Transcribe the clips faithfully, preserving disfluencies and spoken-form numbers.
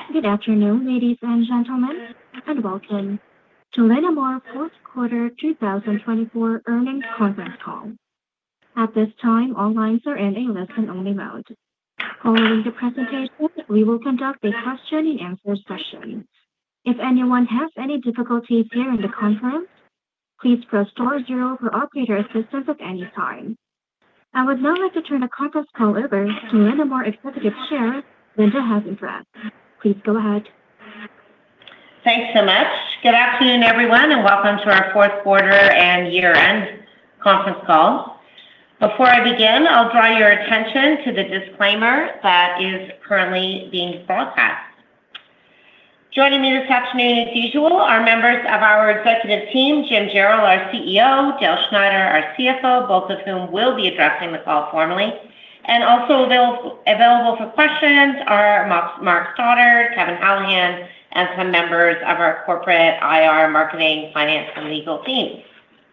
Good afternoon, ladies and gentlemen, and welcome to Linamar fourth quarter twenty twenty-four earnings conference call. At this time, all lines are in a listen-only mode. Following the presentation, we will conduct a question-and-answer session. If anyone has any difficulties hearing the conference, please press star zero for operator assistance at any time. I would now like to turn the conference call over to Linamar Executive Chair, Linda Hasenfratz. Please go ahead. Thanks so much. Good afternoon, everyone, and welcome to our fourth quarter and year-end conference call. Before I begin, I'll draw your attention to the disclaimer that is currently being broadcast. Joining me this afternoon, as usual, are members of our executive team, Jim Jarrell, our C E O, Dale Schneider, our C F O, both of whom will be addressing the call formally. And also available, available for questions are Mark Stoddard, Kevin Hallahan, and some members of our corporate I R, marketing, finance, and legal teams.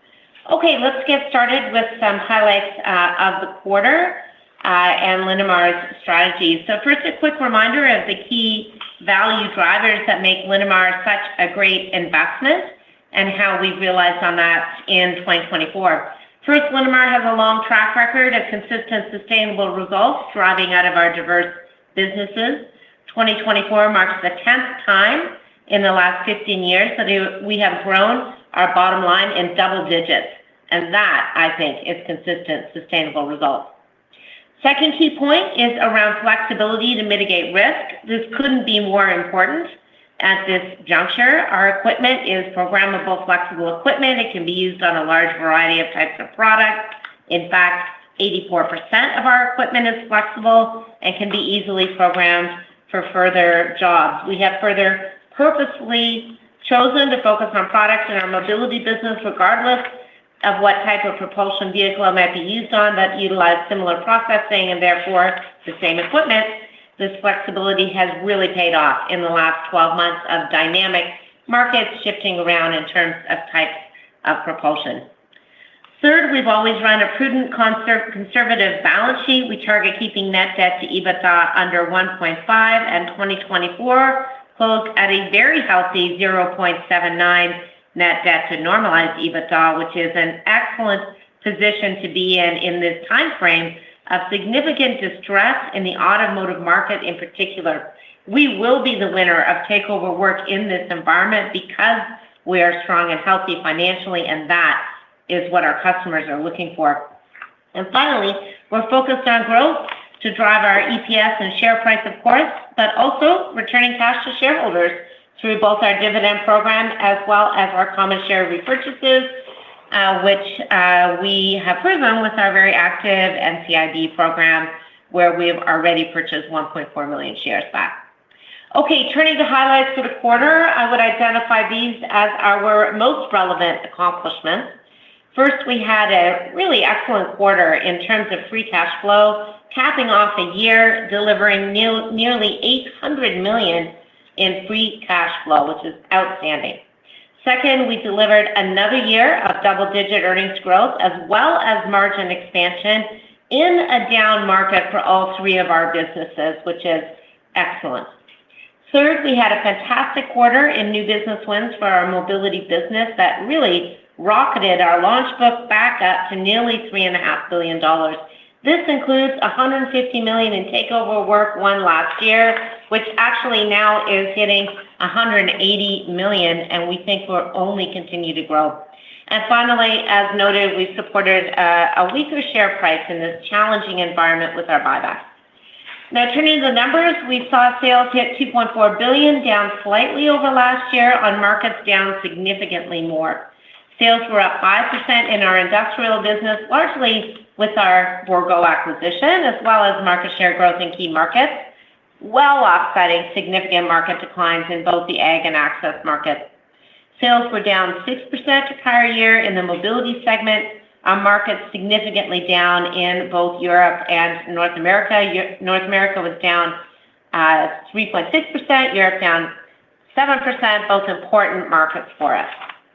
Okay, let's get started with some highlights uh, of the quarter uh, and Linamar's strategies. So first, a quick reminder of the key value drivers that make Linamar such a great investment and how we've realized on that in twenty twenty-four. First, Linamar has a long track record of consistent, sustainable results driving out of our diverse businesses. twenty twenty-four marks the tenth time in the last fifteen years that we have grown our bottom line in double digits. And that, I think, is consistent, sustainable results. Second key point is around flexibility to mitigate risk. This couldn't be more important at this juncture. Our equipment is programmable, flexible equipment. It can be used on a large variety of types of products. In fact, eighty-four percent of our equipment is flexible and can be easily programmed for further jobs. We have further purposefully chosen to focus on products in our mobility business, regardless of what type of propulsion vehicle it might be used on, that utilize similar processing and therefore the same equipment. This flexibility has really paid off in the last twelve months of dynamic markets shifting around in terms of types of propulsion. Third, we've always run a prudent, conser- conservative balance sheet. We target keeping net debt to EBITDA under one point five, and twenty twenty-four closed at a very healthy zero point seven nine net debt to normalized EBITDA, which is an excellent position to be in in this time frame of significant distress in the automotive market in particular. We will be the winner of takeover work in this environment because we are strong and healthy financially, and that is what our customers are looking for. And finally, we're focused on growth to drive our E P S and share price, of course, but also returning cash to shareholders through both our dividend program as well as our common share repurchases, uh, which uh, we have proven with our very active N C I B program, where we've already purchased one point four million shares back. Okay, turning to highlights for the quarter, I would identify these as our most relevant accomplishments. First, we had a really excellent quarter in terms of free cash flow, capping off a year delivering ne- nearly eight hundred million dollars in free cash flow, which is outstanding. Second, we delivered another year of double-digit earnings growth as well as margin expansion in a down market for all three of our businesses, which is excellent. Third, we had a fantastic quarter in new business wins for our mobility business that really rocketed our launch book back up to nearly three point five billion dollars. This includes one hundred fifty million dollars in takeover work won last year, which actually now is hitting one hundred eighty million dollars, and we think will only continue to grow. And finally, as noted, we supported uh, a weaker share price in this challenging environment with our buybacks. Now, turning to the numbers, we saw sales hit two point four billion dollars, down slightly over last year on markets down significantly more. Sales were up five percent in our industrial business, largely with our Bourgault acquisition, as well as market share growth in key markets, well offsetting significant market declines in both the ag and access markets. Sales were down six percent to prior year in the mobility segment, our markets significantly down in both Europe and North America. North America was down uh, three point six percent, Europe down seven percent, both important markets for us.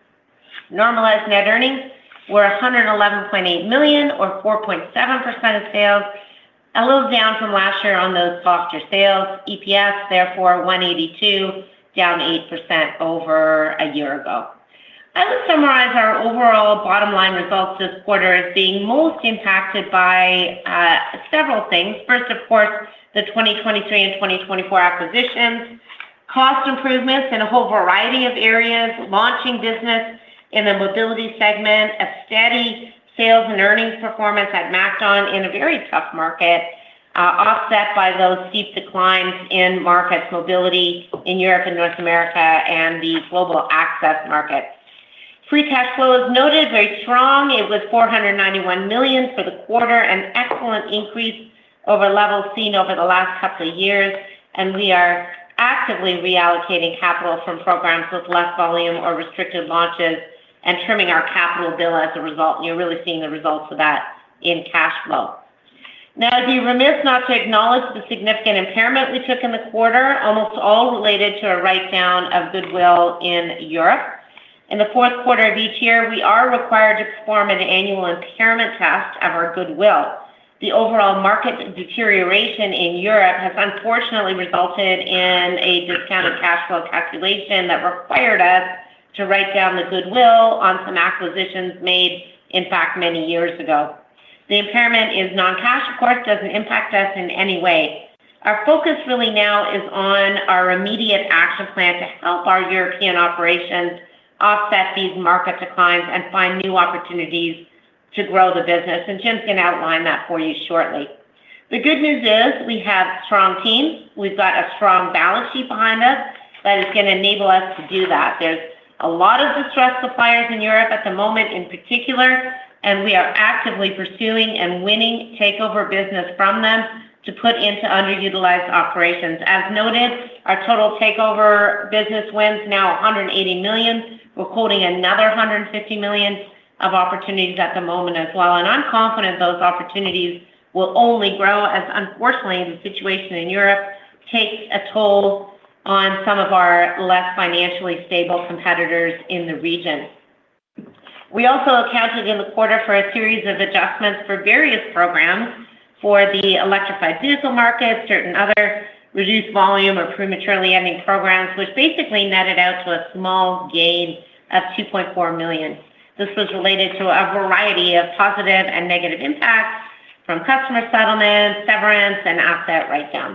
Normalized net earnings were one hundred eleven point eight million dollars or four point seven percent of sales, a little down from last year on those softer sales. E P S, therefore, one eighty-two, down eight percent over a year ago. I would summarize our overall bottom line results this quarter as being most impacted by uh, several things. First, of course, the twenty twenty-three and twenty twenty-four acquisitions, cost improvements in a whole variety of areas, launching business in the mobility segment, a steady sales and earnings performance at MacDon in a very tough market, uh, offset by those steep declines in markets, mobility in Europe and North America, and the global access market. Free cash flow is noted, very strong. It was four hundred ninety-one million dollars for the quarter, an excellent increase over levels seen over the last couple of years, and we are actively reallocating capital from programs with less volume or restricted launches and trimming our capital bill as a result. And you're really seeing the results of that in cash flow. Now, I'd be remiss not to acknowledge the significant impairment we took in the quarter, almost all related to a write-down of goodwill in Europe. In the fourth quarter of each year, we are required to perform an annual impairment test of our goodwill. The overall market deterioration in Europe has unfortunately resulted in a discounted cash flow calculation that required us to write down the goodwill on some acquisitions made, in fact, many years ago. The impairment is non-cash, of course, doesn't impact us in any way. Our focus really now is on our immediate action plan to help our European operations offset these market declines and find new opportunities to grow the business. And Jim's going to outline that for you shortly. The good news is we have strong teams. We've got a strong balance sheet behind us that is going to enable us to do that. There's a lot of distressed suppliers in Europe at the moment in particular, and we are actively pursuing and winning takeover business from them to put into underutilized operations. As noted, our total takeover business wins now one hundred eighty million dollars. We're quoting another one hundred fifty million dollars of opportunities at the moment as well. And I'm confident those opportunities will only grow as, unfortunately, the situation in Europe takes a toll on some of our less financially stable competitors in the region. We also accounted in the quarter for a series of adjustments for various programs for the electrified vehicle market, certain other reduced volume or prematurely ending programs, which basically netted out to a small gain of two point four million dollars. This was related to a variety of positive and negative impacts from customer settlements, severance, and asset write-downs.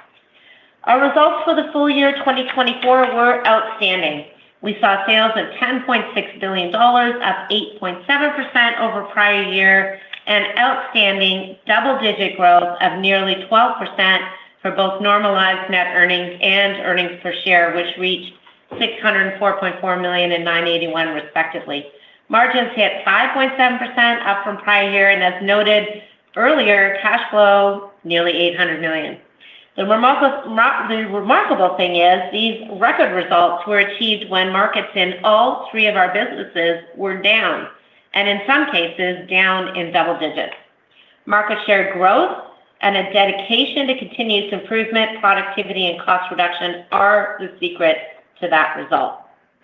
Our results for the full year twenty twenty-four were outstanding. We saw sales of ten point six billion dollars, up eight point seven percent over prior year, and outstanding double-digit growth of nearly twelve percent for both normalized net earnings and earnings per share, which reached six hundred four point four million dollars and nine eighty-one respectively. Margins hit five point seven percent, up from prior year, and as noted earlier, cash flow nearly eight hundred million dollars. The remarkable, the remarkable thing is these record results were achieved when markets in all three of our businesses were down, and in some cases down in double digits. Market share growth and a dedication to continuous improvement, productivity, and cost reduction are the secret to that result.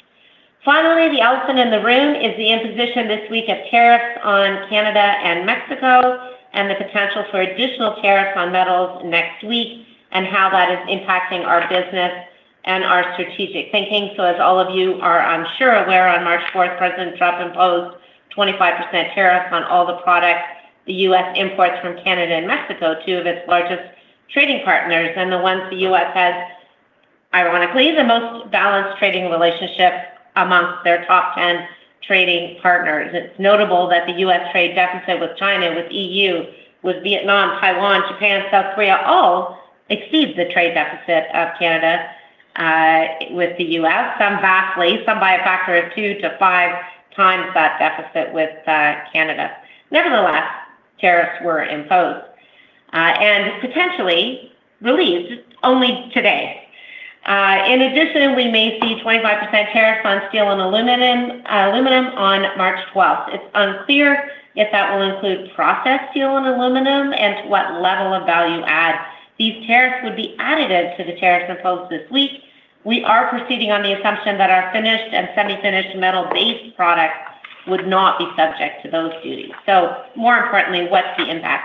Finally, the elephant in the room is the imposition this week of tariffs on Canada and Mexico and the potential for additional tariffs on metals next week and how that is impacting our business and our strategic thinking. So as all of you are, I'm sure, aware, on March fourth, President Trump imposed twenty-five percent tariffs on all the products the U S imports from Canada and Mexico, two of its largest trading partners, and the ones the U S has, ironically, the most balanced trading relationship amongst their top ten trading partners. It's notable that the U S trade deficit with China, with E U, with Vietnam, Taiwan, Japan, South Korea, all exceeds the trade deficit of Canada uh, with the U S, some vastly, some by a factor of two to five times that deficit with uh, Canada. Nevertheless, tariffs were imposed uh, and potentially released only today. Uh, in addition, we may see twenty-five percent tariffs on steel and aluminum, uh, aluminum on March twelfth. It's unclear if that will include processed steel and aluminum and to what level of value add. These tariffs would be additive to the tariffs imposed this week. We are proceeding on the assumption that our finished and semi-finished metal-based products would not be subject to those duties. So more importantly, what's the impact?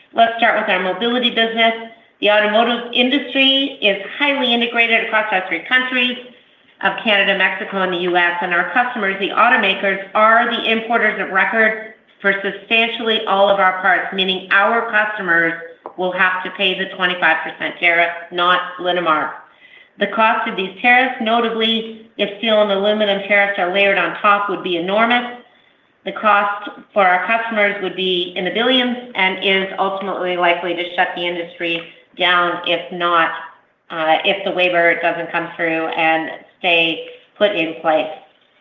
Let's start with our mobility business. The automotive industry is highly integrated across our three countries of Canada, Mexico, and the U S, and our customers, the automakers, are the importers of record for substantially all of our parts, meaning our customers will have to pay the twenty-five percent tariff, not Linamar. The cost of these tariffs, notably if steel and aluminum tariffs are layered on top, would be enormous. The cost for our customers would be in the billions and is ultimately likely to shut the industry down if not, uh, if the waiver doesn't come through and stay put in place.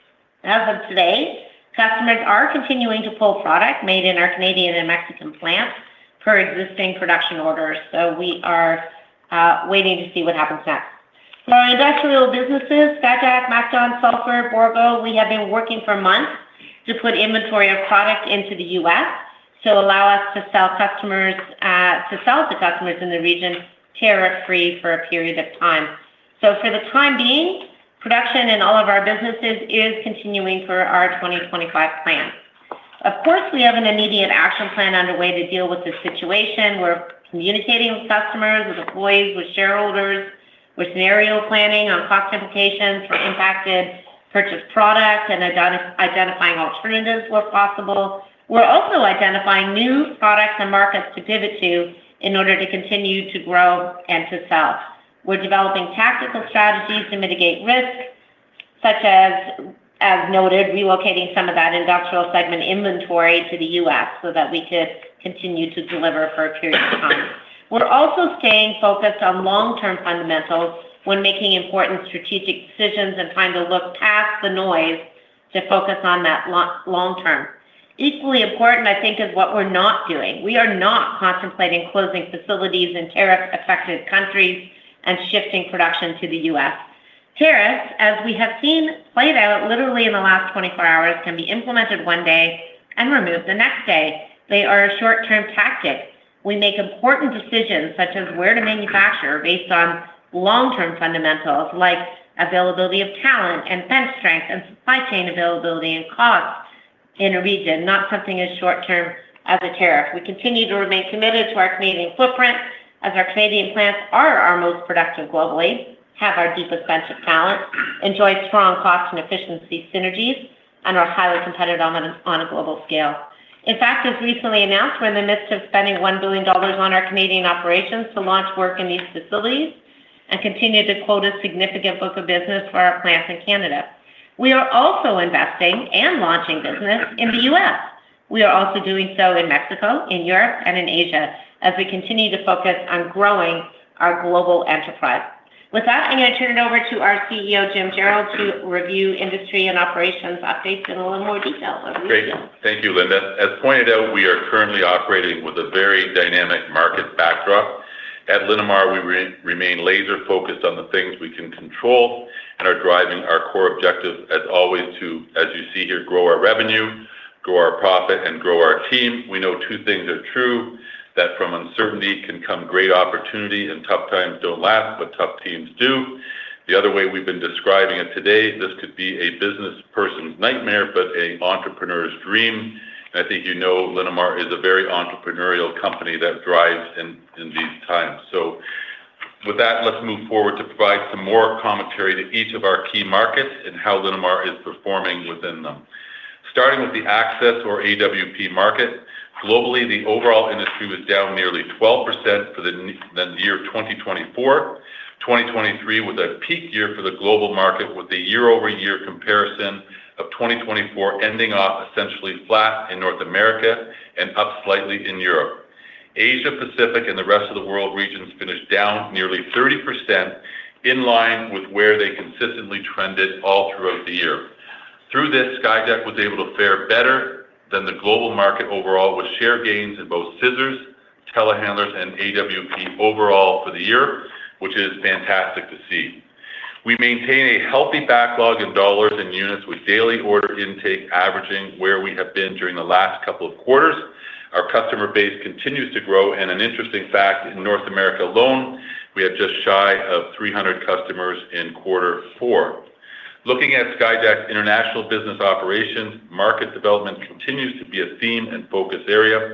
As of today, customers are continuing to pull product made in our Canadian and Mexican plants per existing production orders. So we are uh, waiting to see what happens next. For our industrial businesses, Skyjack, MacDon, Sulphur, Bourgault, we have been working for months to put inventory of product into the U S to allow us to sell customers, uh, to sell to customers in the region tariff-free for a period of time. So for the time being, production in all of our businesses is continuing for our twenty twenty-five plan. Of course, we have an immediate action plan underway to deal with this situation. We're communicating with customers, with employees, with shareholders. We're scenario planning on cost implications for impacted purchased product and identi- identifying alternatives where possible. We're also identifying new products and markets to pivot to in order to continue to grow and to sell. We're developing tactical strategies to mitigate risk, such as, as noted, relocating some of that industrial segment inventory to the U S so that we could continue to deliver for a period of time. We're also staying focused on long-term fundamentals when making important strategic decisions and trying to look past the noise to focus on that long-term. Equally important, I think, is what we're not doing. We are not contemplating closing facilities in tariff-affected countries and shifting production to the U S. Tariffs, as we have seen played out literally in the last twenty-four hours, can be implemented one day and removed the next day. They are a short-term tactic. We make important decisions, such as where to manufacture, based on long-term fundamentals like availability of talent and bench strength and supply chain availability and cost in a region, not something as short-term as a tariff. We continue to remain committed to our Canadian footprint, as our Canadian plants are our most productive globally, have our deepest bench of talent, enjoy strong cost and efficiency synergies, and are highly competitive on a, on a global scale. In fact, as recently announced, we're in the midst of spending one billion dollars on our Canadian operations to launch work in these facilities and continue to quote a significant book of business for our plants in Canada. We are also investing and launching business in the U S. We are also doing so in Mexico, in Europe, and in Asia, as we continue to focus on growing our global enterprise. With that, I'm going to turn it over to our C E O, Jim Jarrell, to review industry and operations updates in a little more detail. Great. Thank you, Linda. As pointed out, we are currently operating with a very dynamic market backdrop. At Linamar, we re- remain laser focused on the things we can control and are driving our core objective, as always, to, as you see here, grow our revenue, grow our profit, and grow our team. We know two things are true, that from uncertainty can come great opportunity, and tough times don't last, but tough teams do. The other way we've been describing it today, this could be a business person's nightmare, but an entrepreneur's dream. And I think you know Linamar is a very entrepreneurial company that thrives in, in these times. So with that, let's move forward to provide some more commentary to each of our key markets and how Linamar is performing within them. Starting with the access or A W P market, globally, the overall industry was down nearly twelve percent for the, the year twenty twenty-four. twenty twenty-three was a peak year for the global market, with a year-over-year comparison of twenty twenty-four ending off essentially flat in North America and up slightly in Europe. Asia Pacific and the rest of the world regions finished down nearly thirty percent, in line with where they consistently trended all throughout the year. Through this, Skyjack was able to fare better than the global market overall, with share gains in both scissors, telehandlers, and A W P overall for the year, which is fantastic to see. We maintain a healthy backlog in dollars and units, with daily order intake averaging where we have been during the last couple of quarters. Our customer base continues to grow, and an interesting fact, in North America alone, we have just shy of three hundred customers in quarter four. Looking at Skyjack's international business operations, market development continues to be a theme and focus area.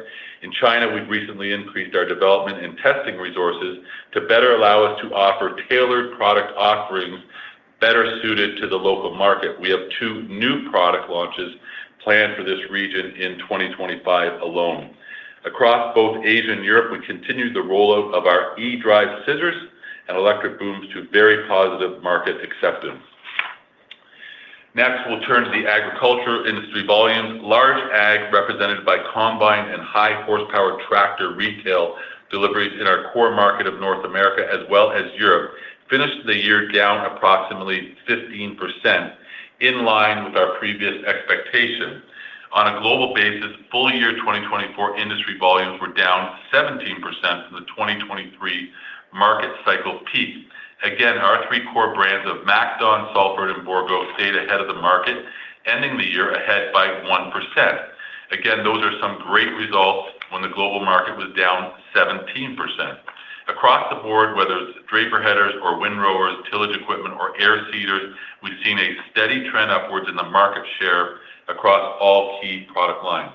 In China, we've recently increased our development and testing resources to better allow us to offer tailored product offerings better suited to the local market. We have two new product launches planned for this region in twenty twenty-five alone. Across both Asia and Europe, we continue the rollout of our E-Drive scissors and electric booms to very positive market acceptance. Next, we'll turn to the agriculture industry volumes. Large ag, represented by combine and high horsepower tractor retail deliveries in our core market of North America as well as Europe, finished the year down approximately fifteen percent, in line with our previous expectation. On a global basis, full year twenty twenty-four industry volumes were down seventeen percent from the twenty twenty-three market cycle peak. Again, our three core brands of MacDon, Salford, and Bourgault stayed ahead of the market, ending the year ahead by one percent. Again, those are some great results when the global market was down seventeen percent. Across the board, whether it's draper headers or windrowers, tillage equipment, or air seeders, we've seen a steady trend upwards in the market share across all key product lines.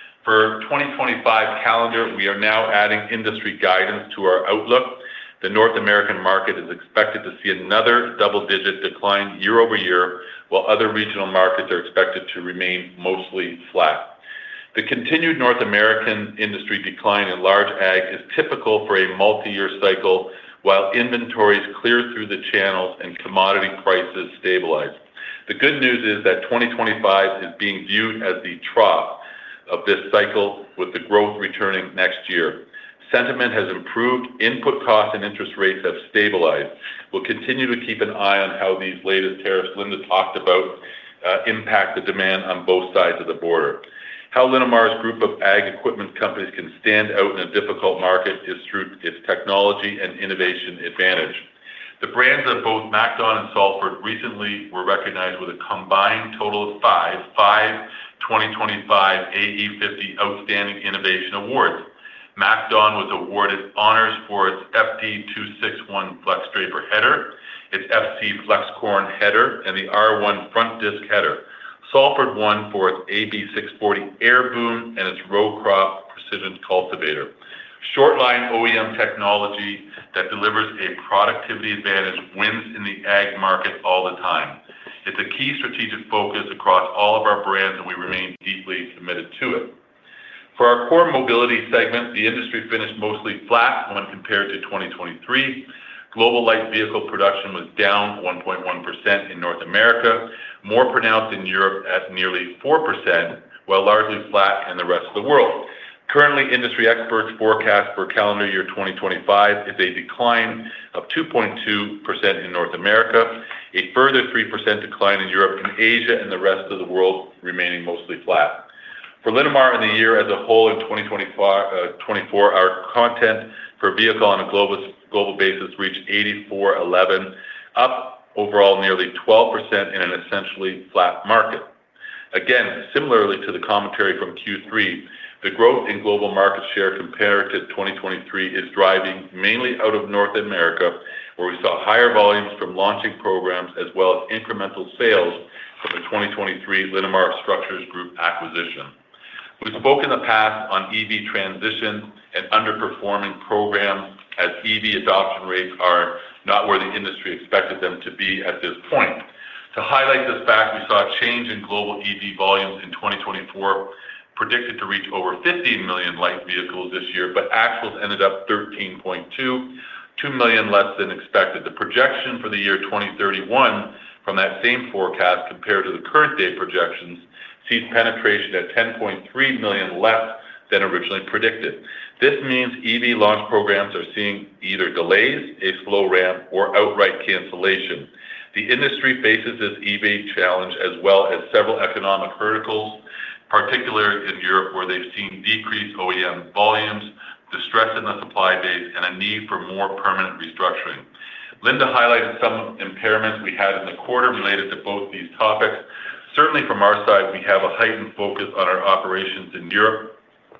For twenty twenty-five calendar, we are now adding industry guidance to our outlook. The North American market is expected to see another double-digit decline year over year, while other regional markets are expected to remain mostly flat. The continued North American industry decline in large ag is typical for a multi-year cycle, while inventories clear through the channels and commodity prices stabilize. The good news is that twenty twenty-five is being viewed as the trough of this cycle, with the growth returning next year. Sentiment has improved, input costs and interest rates have stabilized. We'll continue to keep an eye on how these latest tariffs Linda talked about uh, impact the demand on both sides of the border. How Linamar's group of ag equipment companies can stand out in a difficult market is through its technology and innovation advantage. The brands of both MacDon and Salford recently were recognized with a combined total of five, five twenty twenty-five A E fifty Outstanding Innovation Awards. MacDon was awarded honors for its F D two sixty-one Flex Draper header, its F C Flex Corn header, and the R one front disc header. Salford won for its A B six forty air boom and its row crop precision cultivator. Shortline O E M technology that delivers a productivity advantage wins in the ag market all the time. It's a key strategic focus across all of our brands, and we remain deeply committed to it. For our core mobility segment, the industry finished mostly flat when compared to twenty twenty-three. Global light vehicle production was down one point one percent in North America, more pronounced in Europe at nearly four percent, while largely flat in the rest of the world. Currently, industry experts forecast for calendar year twenty twenty-five is a decline of two point two percent in North America, a further three percent decline in Europe and Asia, and the rest of the world remaining mostly flat. For Linamar in the year as a whole in twenty twenty-four, our content per vehicle on a global, global basis reached eighty-four eleven, up overall nearly twelve percent in an essentially flat market. Again, similarly to the commentary from Q three, the growth in global market share compared to twenty twenty-three is driving mainly out of North America, where we saw higher volumes from launching programs as well as incremental sales from the twenty twenty-three Linamar Structures Group acquisition. We've spoken in the past on E V transition and underperforming programs, as E V adoption rates are not where the industry expected them to be at this point. To highlight this fact, we saw a change in global E V volumes in twenty twenty-four, predicted to reach over fifteen million light vehicles this year, but actuals ended up thirteen point two, two million less than expected. The projection for the year twenty thirty-one from that same forecast compared to the current day projections sees penetration at ten point three million less than originally predicted. This means E V launch programs are seeing either delays, a slow ramp, or outright cancellation. The industry faces this E V challenge as well as several economic hurdles, particularly in Europe, where they've seen decreased O E M volumes, distress in the supply base, and a need for more permanent restructuring. Linda highlighted some impairments we had in the quarter related to both these topics. Certainly from our side, we have a heightened focus on our operations in Europe.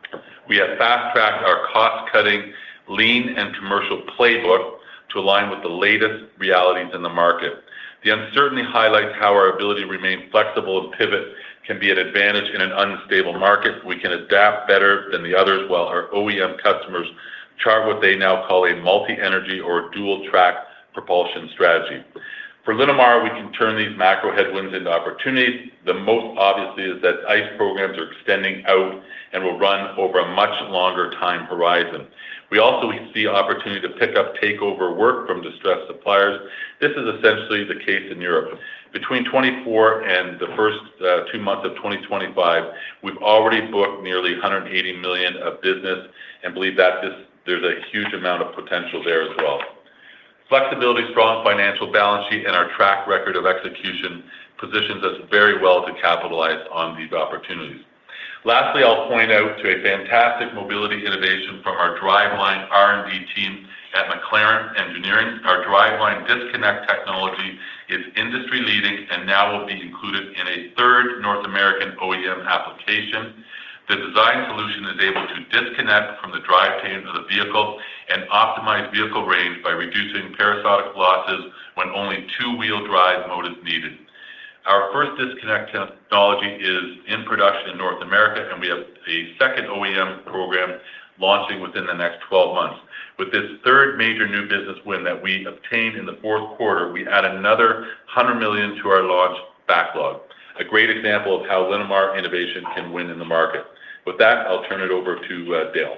We have fast-tracked our cost-cutting, lean and commercial playbook to align with the latest realities in the market. The uncertainty highlights how our ability to remain flexible and pivot can be an advantage in an unstable market. We can adapt better than the others while our O E M customers chart what they now call a multi-energy or dual-track propulsion strategy. For Linamar, we can turn these macro headwinds into opportunities. The most obviously is that ICE programs are extending out and will run over a much longer time horizon. We also see opportunity to pick up takeover work from distressed suppliers. This is essentially the case in Europe. Between twenty-four and the first uh, two months of twenty twenty-five, we've already booked nearly one hundred eighty million of business and believe that this, there's a huge amount of potential there as well. Flexibility, strong financial balance sheet, and our track record of execution positions us very well to capitalize on these opportunities. Lastly, I'll point out to a fantastic mobility innovation from our driveline R and D team at McLaren Engineering. Our driveline disconnect technology is industry-leading and now will be included in a third North American O E M application. The design solution is able to disconnect from the drivetrain of the vehicle and optimize vehicle range by reducing parasitic losses when only two-wheel drive mode is needed. Our first disconnect technology is in production in North America, and we have a second O E M program launching within the next twelve months. With this third major new business win that we obtained in the fourth quarter, we add another one hundred million dollars to our launch backlog. A great example of how Linamar innovation can win in the market. With that, I'll turn it over to uh, Dale.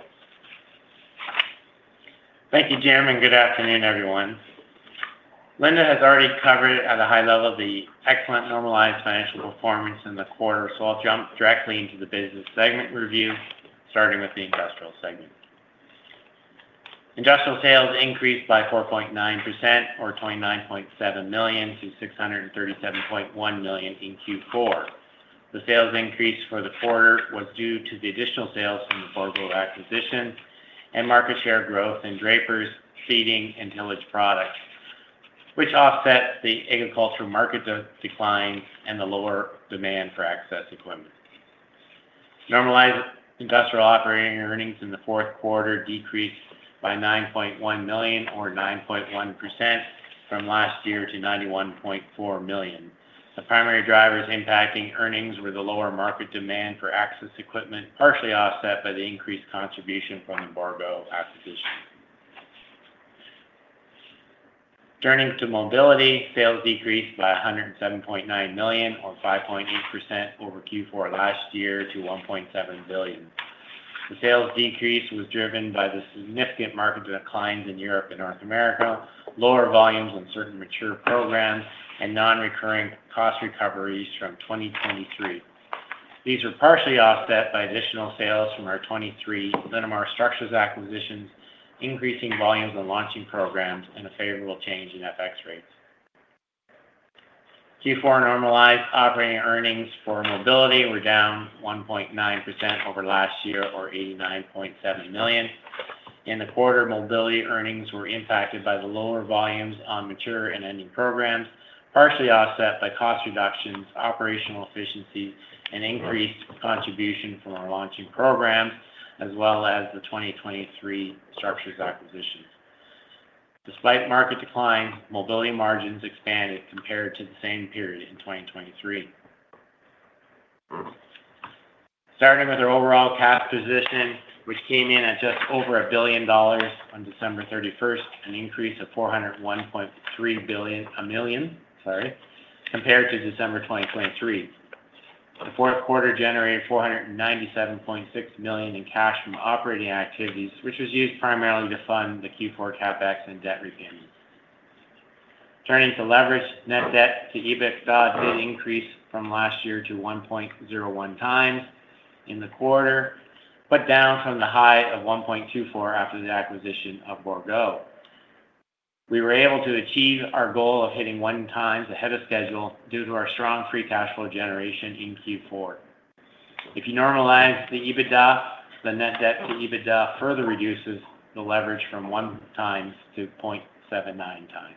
Thank you, Jim, and good afternoon, everyone. Linda has already covered at a high level the excellent normalized financial performance in the quarter, so I'll jump directly into the business segment review, starting with the industrial segment. Industrial sales increased by four point nine percent, or twenty-nine point seven million dollars to six hundred thirty-seven point one million dollars in Q four. The sales increase for the quarter was due to the additional sales from the Bourgault acquisition and market share growth in drapers, seeding, and tillage products, which offset the agricultural market de- decline and the lower demand for access equipment. Normalized industrial operating earnings in the fourth quarter decreased by nine point one million dollars, or nine point one percent, from last year to ninety-one point four million dollars. The primary drivers impacting earnings were the lower market demand for access equipment, partially offset by the increased contribution from the Bourgault acquisition. Turning to mobility, sales decreased by one hundred seven point nine million dollars, or five point eight percent, over Q four last year to one point seven billion dollars. The sales decrease was driven by the significant market declines in Europe and North America, lower volumes on certain mature programs, and non-recurring cost recoveries from twenty twenty-three. These were partially offset by additional sales from our twenty-three Linamar Structures acquisitions, increasing volumes on launching programs, and a favorable change in F X rates. Q four normalized operating earnings for mobility were down one point nine percent over last year, or eighty-nine point seven million dollars. In the quarter, mobility earnings were impacted by the lower volumes on mature and ending programs, partially offset by cost reductions, operational efficiencies, and increased contribution from our launching programs, as well as the twenty twenty-three Structures acquisitions. Despite market declines, mobility margins expanded compared to the same period in twenty twenty-three. Starting with our overall cash position, which came in at just over a billion dollars on December thirty-first, an increase of four hundred one point three billion, a million, sorry, compared to December twenty twenty-three. The fourth quarter generated four hundred ninety-seven point six million dollars in cash from operating activities, which was used primarily to fund the Q four CapEx and debt repayments. Turning to leverage, net debt to EBITDA did increase from last year to one point oh one times in the quarter, but down from the high of one point two four after the acquisition of Bourgault. We were able to achieve our goal of hitting one times ahead of schedule due to our strong free cash flow generation in Q four. If you normalize the EBITDA, the net debt to EBITDA further reduces the leverage from one times to zero point seven nine times.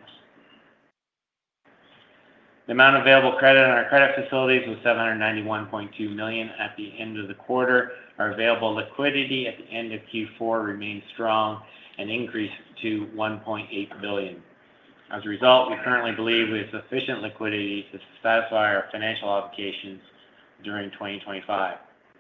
The amount of available credit on our credit facilities was seven hundred ninety-one point two million dollars at the end of the quarter. Our available liquidity at the end of Q four remained strong and increased to one point eight billion dollars. As a result, we currently believe we have sufficient liquidity to satisfy our financial obligations during twenty twenty-five.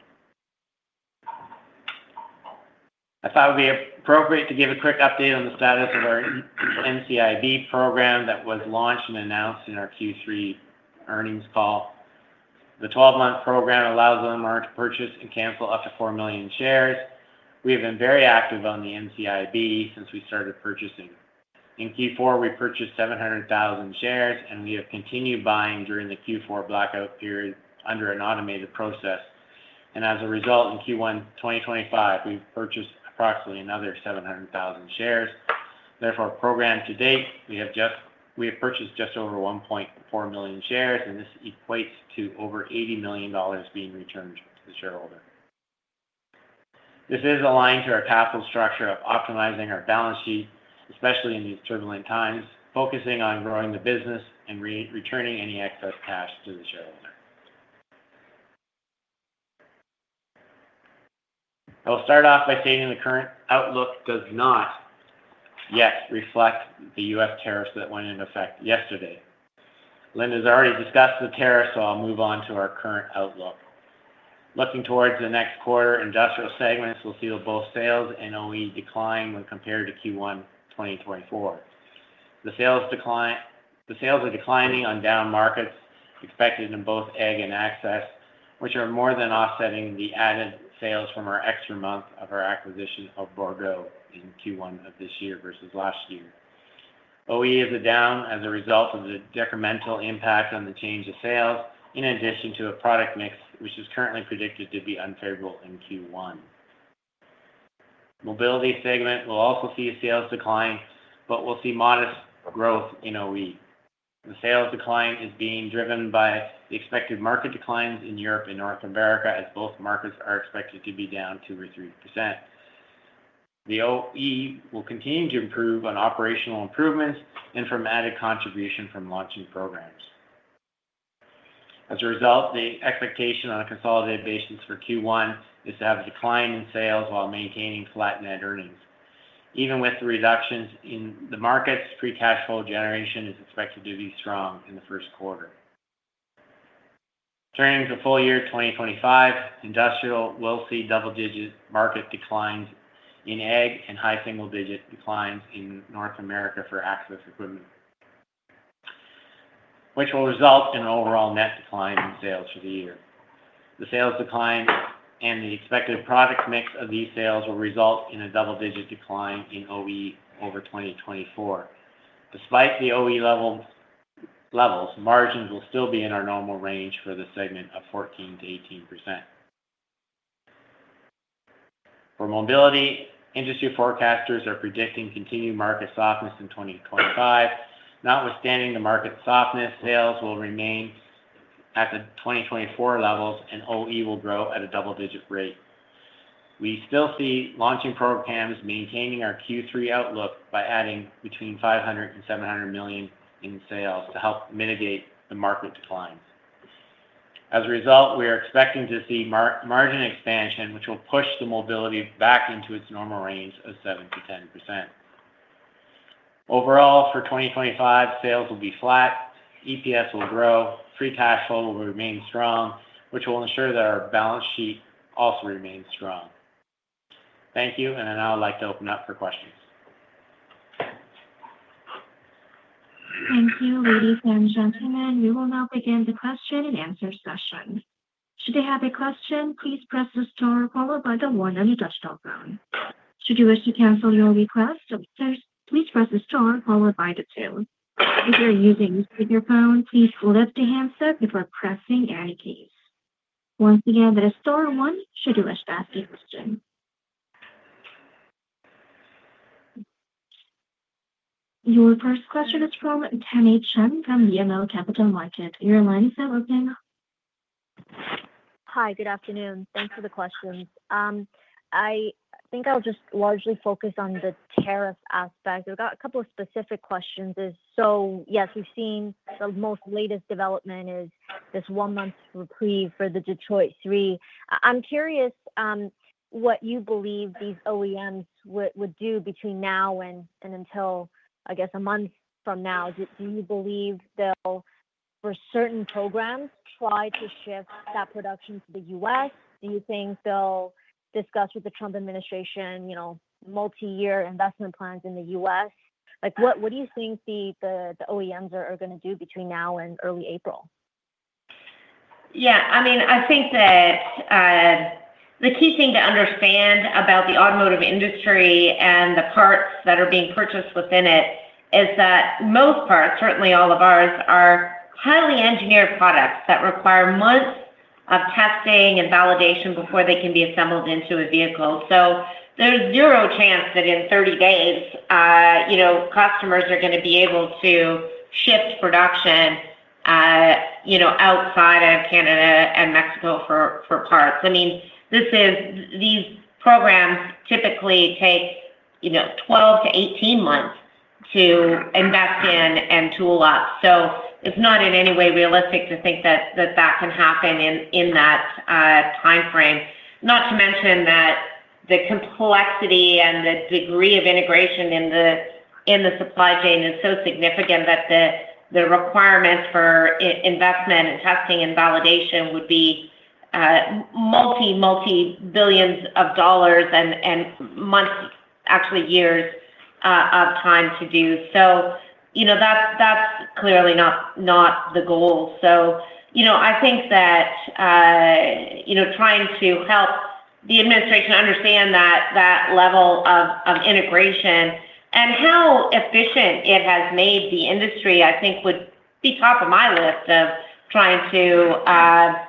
I thought it would be appropriate to give a quick update on the status of our N C I B program that was launched and announced in our Q three earnings call. The twelve-month program allows Linamar to purchase and cancel up to four million shares. We have been very active on the N C I B since we started purchasing. In Q four, we purchased seven hundred thousand shares, and we have continued buying during the Q four blackout period under an automated process. And as a result, in Q one twenty twenty-five, we've purchased approximately another seven hundred thousand shares. Therefore, program to date, we have just we have purchased just over one point four million shares, and this equates to over eighty million dollars being returned to the shareholder. This is aligned to our capital structure of optimizing our balance sheet, especially in these turbulent times, focusing on growing the business and re- returning any excess cash to the shareholder. I will start off by stating the current outlook does not yet reflect the U S tariffs that went into effect yesterday. Linda's already discussed the tariffs, so I'll move on to our current outlook. Looking towards the next quarter, industrial segments will see both sales and O E decline when compared to Q one twenty twenty-four. The sales decline, the sales are declining on down markets expected in both ag and access, which are more than offsetting the added sales from our extra month of our acquisition of Bordeaux in Q one of this year versus last year. O E is a down as a result of the decremental impact on the change of sales, in addition to a product mix which is currently predicted to be unfavorable in Q one. Mobility segment will also see a sales decline, but will see modest growth in O E. The sales decline is being driven by the expected market declines in Europe and North America, as both markets are expected to be down two or three percent. The O E will continue to improve on operational improvements and from added contribution from launching programs. As a result, the expectation on a consolidated basis for Q one is to have a decline in sales while maintaining flat net earnings. Even with the reductions in the markets, free cash flow generation is expected to be strong in the first quarter. Turning to full year twenty twenty-five, industrial will see double-digit market declines in ag and high single-digit declines in North America for access equipment, which will result in an overall net decline in sales for the year. The sales decline and the expected product mix of these sales will result in a double-digit decline in O E over twenty twenty-four. Despite the O E level, levels, margins will still be in our normal range for the segment of fourteen to eighteen percent. For mobility, industry forecasters are predicting continued market softness in twenty twenty-five. Notwithstanding the market softness, sales will remain at the twenty twenty-four levels, and O E will grow at a double-digit rate. We still see launching programs maintaining our Q three outlook by adding between five hundred and seven hundred million in sales to help mitigate the market declines. As a result, we are expecting to see mar- margin expansion, which will push the mobility back into its normal range of seven to ten percent. Overall, for twenty twenty-five, sales will be flat, E P S will grow, free cash flow will remain strong, which will ensure that our balance sheet also remains strong. Thank you, and now I'd like to open up for questions. Thank you, ladies and gentlemen. We will now begin the question and answer session. Should you have a question, please press the star followed by the one on your touchtone phone. Should you wish to cancel your request, please press the star followed by the two. If you're using a speakerphone, please lift the handset before pressing any keys. Once again, that is star one should you wish to ask a question. Your first question is from Tamy Chen from B M O Capital Markets. Your line is now open. Hi, good afternoon. Thanks for the questions. Um, I think I'll just largely focus on the tariff aspect. I've got a couple of specific questions. Is so yes, we've seen the most latest development is this one month reprieve for the Detroit Three. I'm curious um, what you believe these O E Ms would, would do between now and, and until I guess a month from now. Do, do you believe they'll for certain programs, try to shift that production to the U S? Do you think they'll discuss with the Trump administration, you know, multi-year investment plans in the U S? Like, what, what do you think the, the, the O E Ms are, are going to do between now and early April? Yeah, I mean, I think that uh, the key thing to understand about the automotive industry and the parts that are being purchased within it is that most parts, certainly all of ours, are highly engineered products that require months of testing and validation before they can be assembled into a vehicle. So there's zero chance that in thirty days, uh, you know, customers are going to be able to shift production, uh, you know, outside of Canada and Mexico for, for parts. I mean, this is, these programs typically take, you know, twelve to eighteen months to invest in and tool up. So it's not in any way realistic to think that that, that can happen in, in that uh, time frame. Not to mention that the complexity and the degree of integration in the in the supply chain is so significant that the the requirements for I- investment and testing and validation would be uh, multi multi billions of dollars and and months, actually years uh, of time to do. So, you know, that's that's clearly not not the goal. So, you know, I think that uh, you know, trying to help the administration understand that that level of, of integration and how efficient it has made the industry, I think would be top of my list of trying to uh,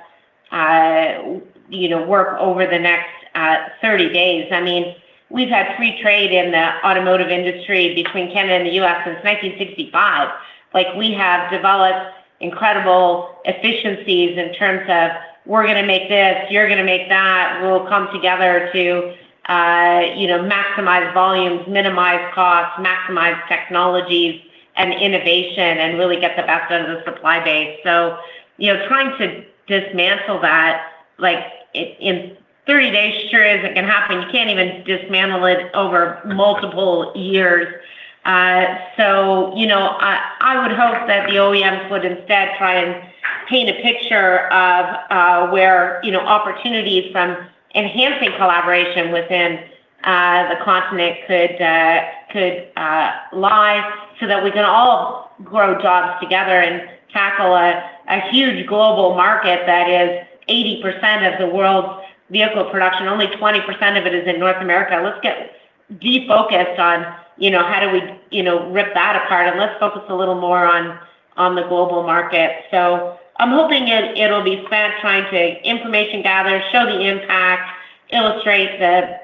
uh, you know, work over the next uh, thirty days. I mean, we've had free trade in the automotive industry between Canada and the U S since nineteen sixty-five. Like, we have developed incredible efficiencies in terms of, we're going to make this, you're going to make that, we'll come together to, uh, you know, maximize volumes, minimize costs, maximize technologies and innovation, and really get the best out of the supply base. So, you know, trying to dismantle that, like, it, in thirty days sure isn't going to happen. You can't even dismantle it over multiple years. Uh, so, you know, I, I would hope that the O E Ms would instead try and paint a picture of uh, where, you know, opportunities from enhancing collaboration within uh, the continent could uh, could uh, lie, so that we can all grow jobs together and tackle a, a huge global market that is eighty percent of the world's vehicle production. Only twenty percent of it is in North America. Let's get defocused on, you know, how do we, you know, rip that apart, and let's focus a little more on on the global market. So I'm hoping it, it'll be spent trying to information gather, show the impact, illustrate the,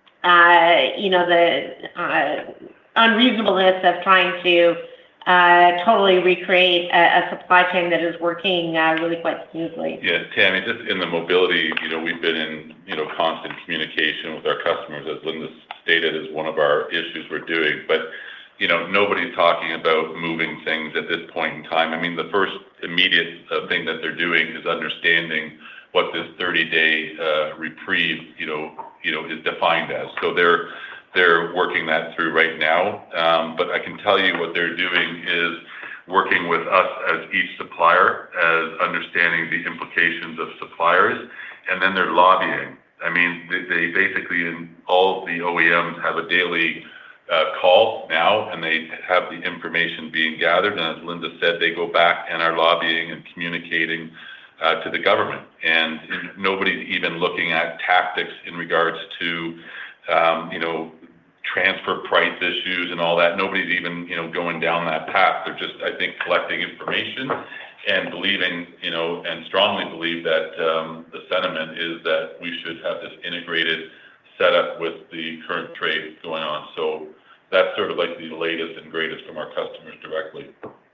uh, you know, the uh, unreasonableness of trying to uh, totally recreate a, a supply chain that is working uh, really quite smoothly. Yeah, Tammy, just in the mobility, you know, we've been in, you know, constant communication with our customers, as Linda stated, is one of our issues we're doing. But, you know, nobody's talking about moving things at this point in time. I mean, the first immediate uh, thing that they're doing is understanding what this thirty-day uh, reprieve, you know, you know, is defined as. So they're they're working that through right now. Um, but I can tell you what they're doing is working with us as each supplier, as understanding the implications of suppliers, and then they're lobbying. I mean, they, they basically, in all the O E Ms have a daily uh, call now, and they have the information being gathered. And as Linda said, they go back and are lobbying and communicating uh, to the government. And nobody's even looking at tactics in regards to, um, you know, transfer price issues and all that. Nobody's even, you know, going down that path. They're just, I think, collecting information and believing, you know, and strongly believe that um, the sentiment is that we should have this integrated setup with the current trade going on. So that's sort of like the latest and greatest from our customers directly.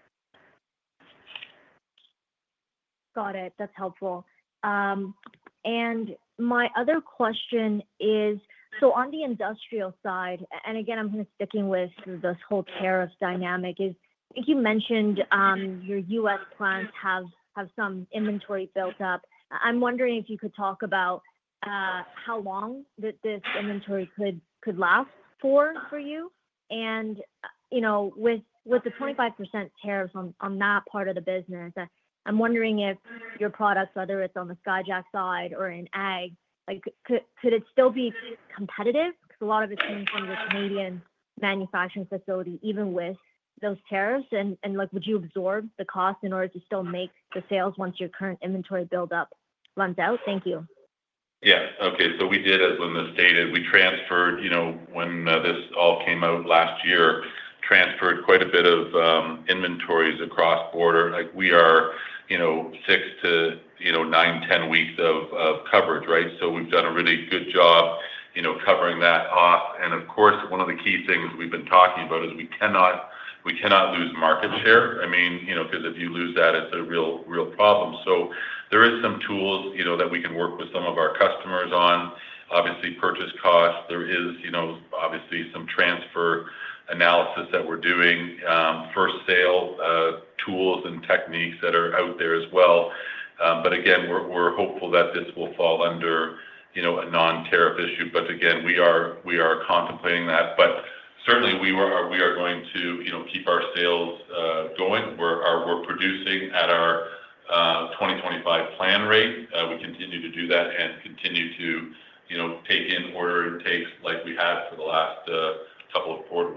Got it. That's helpful. Um, and my other question is, so on the industrial side, and again, I'm kind of sticking with this whole tariff dynamic, is I think you mentioned um, your U S plants have, have some inventory built up. I'm wondering if you could talk about uh, how long that this inventory could could last for for you, and you know, with with the twenty-five percent tariffs on, on that part of the business, uh, I'm wondering if your products, whether it's on the Skyjack side or in ag, like could could it still be competitive? Because a lot of it's coming from the Canadian manufacturing facility, even with those tariffs, and and like would you absorb the cost in order to still make the sales once your current inventory buildup runs out? Thank you. Yeah. Okay. So we did, as Linda stated, we transferred, you know, when uh, this all came out last year, transferred quite a bit of um, inventories across border. Like we are, you know, six to, you know, nine, ten weeks of, of coverage, right? So we've done a really good job, you know, covering that off. And of course, one of the key things we've been talking about is we cannot, we cannot lose market share. I mean, you know, because if you lose that, it's a real, real problem. So there is some tools, you know, that we can work with some of our customers on. Obviously, purchase costs. There is, you know, obviously some transfer analysis that we're doing, um, first sale uh, tools and techniques that are out there as well. Um, but again, we're, we're hopeful that this will fall under, you know, a non-tariff issue. But again, we are we are contemplating that. But certainly, we were we are going to, you know, keep our sales uh, going. We're are, we're producing at our uh, twenty twenty-five plan rate. Uh, we continue to do that and continue to, you know, take in order intakes like we had for the last uh, couple of quarters.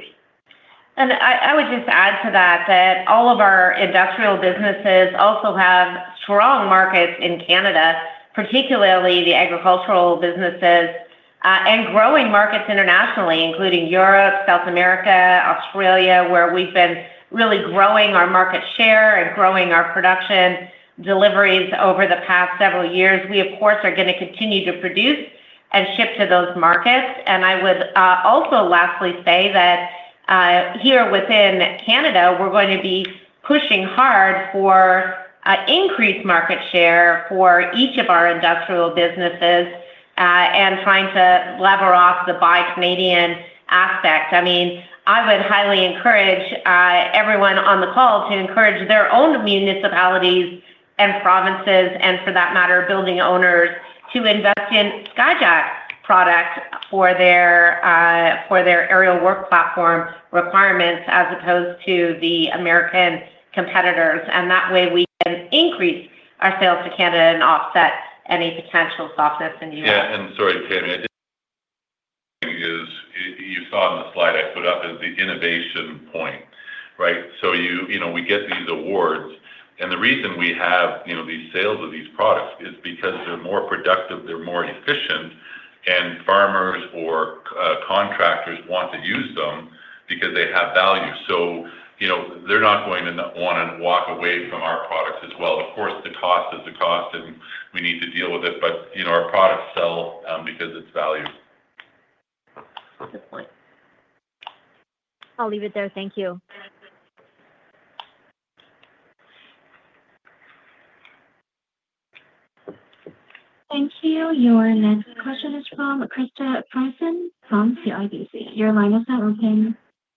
And I, I would just add to that that all of our industrial businesses also have strong markets in Canada, particularly the agricultural businesses, uh, and growing markets internationally, including Europe, South America, Australia, where we've been really growing our market share and growing our production deliveries over the past several years. We, of course, are going to continue to produce and ship to those markets. And I would uh, also lastly say that uh, here within Canada, we're going to be pushing hard for uh, increased market share for each of our industrial businesses uh, and trying to lever off the Buy Canadian aspect. I mean, I would highly encourage uh, everyone on the call to encourage their own municipalities and provinces, and for that matter, building owners, to invest in Skyjack product for their uh, for their aerial work platform requirements, as opposed to the American competitors, and that way we can increase our sales to Canada and offset any potential softness in the U S. Yeah, and sorry, Tammy, I did is you saw on the slide I put up is the innovation point, right? So you you know we get these awards. And the reason we have, you know, these sales of these products is because they're more productive, they're more efficient, and farmers or uh, contractors want to use them because they have value. So, you know, they're not going to want to walk away from our products as well. Of course, the cost is the cost, and we need to deal with it. But, you know, our products sell um, because it's value. Good point. I'll leave it there. Thank you. Thank you. Your next question is from Krista Friesen from C I B C. Your line is now open.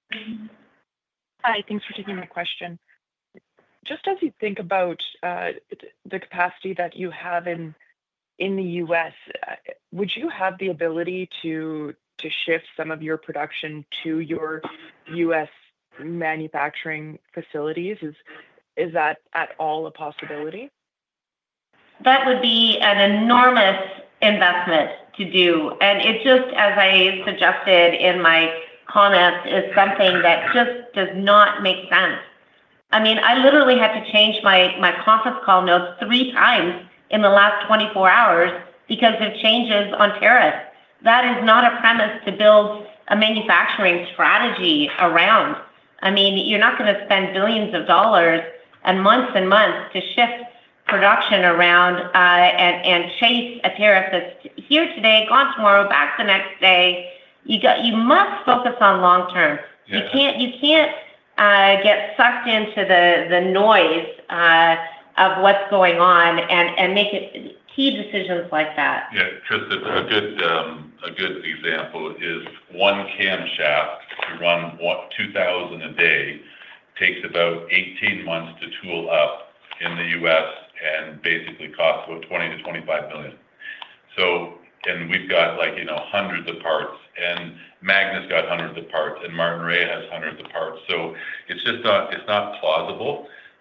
Hi, thanks for taking my question. Just as you think about uh, the capacity that you have in in the U S, uh, would you have the ability to to shift some of your production to your U S manufacturing facilities? Is is that at all a possibility? That would be an enormous investment to do. And it just, as I suggested in my comments, is something that just does not make sense. I mean, I literally had to change my, my conference call notes three times in the last twenty-four hours because of changes on tariffs. That is not a premise to build a manufacturing strategy around. I mean, you're not going to spend billions of dollars and months and months to shift production around uh, and, and chase a tariff that's here today, gone tomorrow, back the next day. You got you must focus on long term. Yeah. You can't you can't uh, get sucked into the the noise uh, of what's going on and, and make it key decisions like that. Yeah, Trista, a good um, a good example is one camshaft to run what two thousand a day takes about eighteen months to tool up in the U S and basically costs about twenty to twenty-five million. So, and we've got like, you know, hundreds of parts, and Magna's got hundreds of parts, and Martin Ray has hundreds of parts. So it's just not, it's not plausible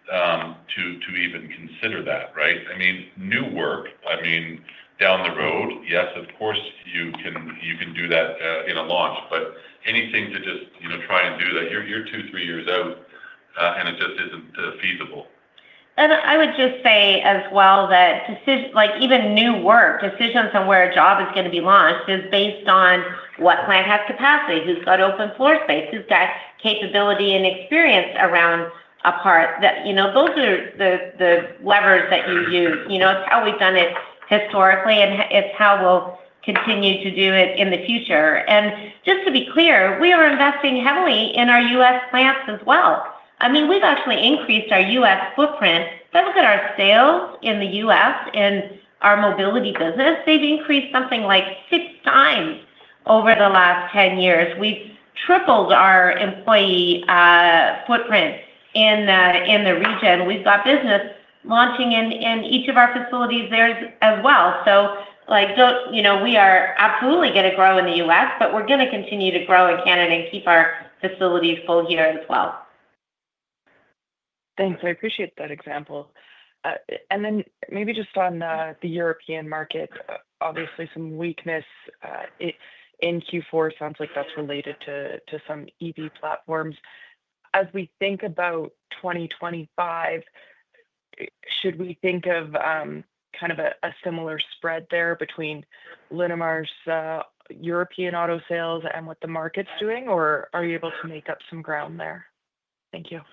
um, to to even consider that, right? I mean, new work. I mean, down the road, yes, of course you can you can do that uh, in a launch, but anything to just you know try and do that, you're you're two three years out, uh, and it just isn't uh, feasible. And I would just say as well that decision, like even new work, decisions on where a job is going to be launched is based on what plant has capacity, who's got open floor space, who's got capability and experience around a part. That you know, those are the the levers that you use. You know, it's how we've done it historically, and it's how we'll continue to do it in the future. And just to be clear, we are investing heavily in our U S plants as well. I mean, we've actually increased our U S footprint. If I look at our sales in the U S in our mobility business, they've increased something like six times over the last ten years. We've tripled our employee uh, footprint in uh, in the region. We've got business launching in, in each of our facilities there as well. So, like, don't, you know, we are absolutely going to grow in the U S, but we're going to continue to grow in Canada and keep our facilities full here as well. Thanks. I appreciate that example. Uh, and then maybe just on uh, the European market, uh, obviously some weakness uh, it, in Q four. Sounds like that's related to, to some E V platforms. As we think about twenty twenty-five, should we think of um, kind of a, a similar spread there between Linamar's uh, European auto sales and what the market's doing, or are you able to make up some ground there? Thank you.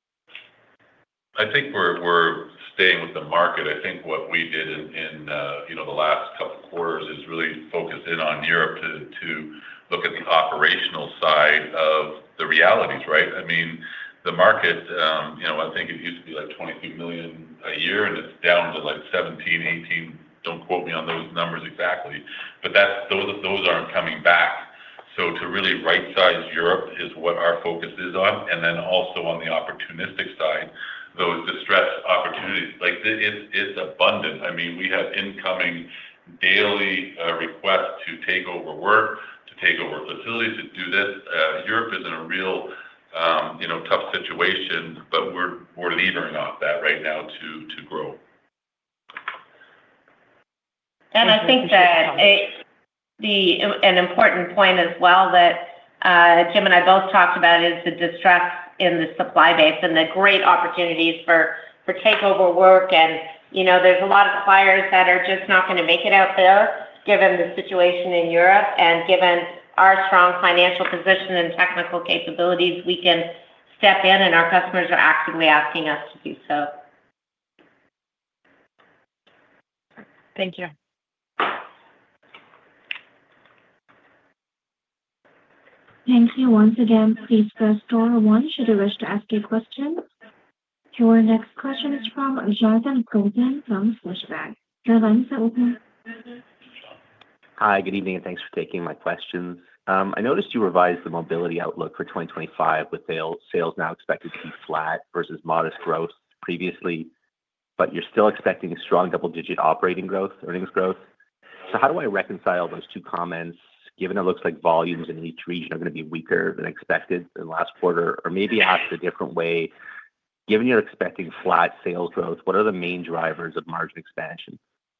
I think we're we're staying with the market. I think what we did in, in uh, you know the last couple of quarters is really focus in on Europe to to look at the operational side of the realities, right? I mean, the market, um, you know, I think it used to be like twenty-two million a year, and it's down to like seventeen, eighteen. Don't quote me on those numbers exactly, but that's those those aren't coming back. So to really right-size Europe is what our focus is on, and then also on the opportunistic side, those distressed opportunities. Like it's it's abundant. I mean, we have incoming daily uh, requests to take over work, to take over facilities, to do this. Uh, Europe is in a real, um, you know, tough situation, but we're we're levering off that right now to to grow. And I think that it, the an important point as well that uh, Jim and I both talked about is the distress in the supply base and the great opportunities for for takeover work. And you know, there's a lot of suppliers that are just not going to make it out there, given the situation in Europe and given our strong financial position and technical capabilities. We can step in, and our customers are actively asking us to do so. Thank you. Thank you once again. Please press star one should you wish to ask a question. Your next question is from Jonathan Goldman from Scotiabank. Your line is open. Hi, good evening, and thanks for taking my questions. Um, I noticed you revised the mobility outlook for twenty twenty-five with sales, sales now expected to be flat versus modest growth previously, but you're still expecting strong double-digit operating growth, earnings growth. So how do I reconcile those two comments, given it looks like volumes in each region are going to be weaker than expected in the last quarter? Or maybe asked a different way, given you're expecting flat sales growth, what are the main drivers of margin expansion?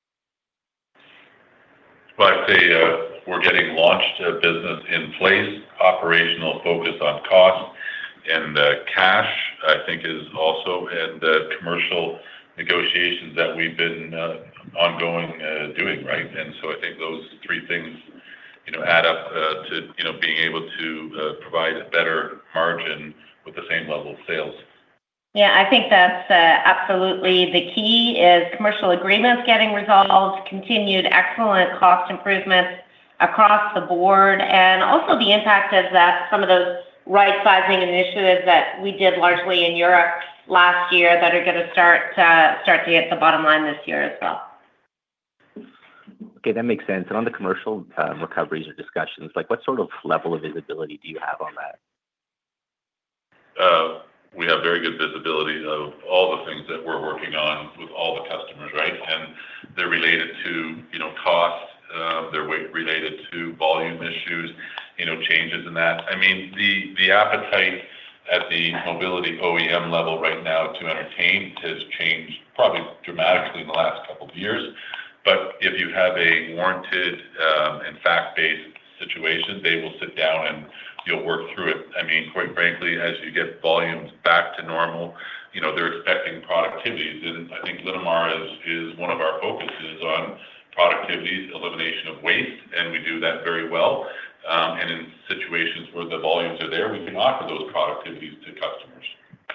Well, I'd say uh, we're getting launched uh, business in place, operational focus on cost, and uh, cash, I think, is also, and uh, commercial negotiations that we've been uh, ongoing uh, doing, right? And so I think those three things, you know, add up uh, to, you know, being able to uh, provide a better margin with the same level of sales. Yeah, I think that's uh, absolutely the key is commercial agreements getting resolved, continued excellent cost improvements across the board, and also the impact of that, some of those right-sizing initiatives that we did largely in Europe last year that are going to start uh, start to hit the bottom line this year as well. Okay, that makes sense. And on the commercial uh, recoveries or discussions, like what sort of level of visibility do you have on that? Uh, we have very good visibility of all the things that we're working on with all the customers, right? And they're related to, you know, cost, uh, they're related to volume issues, you know, changes in that. I mean, the, the appetite at the mobility O E M level right now to entertain has changed probably dramatically in the last couple of years. But if you have a warranted um, and fact-based situation, they will sit down and you'll work through it. I mean, quite frankly, as you get volumes back to normal, you know, they're expecting productivities. And I think Linamar is, is one of our focuses on productivities, elimination of waste, and we do that very well. Um, and in situations where the volumes are there, we can offer those productivities to customers.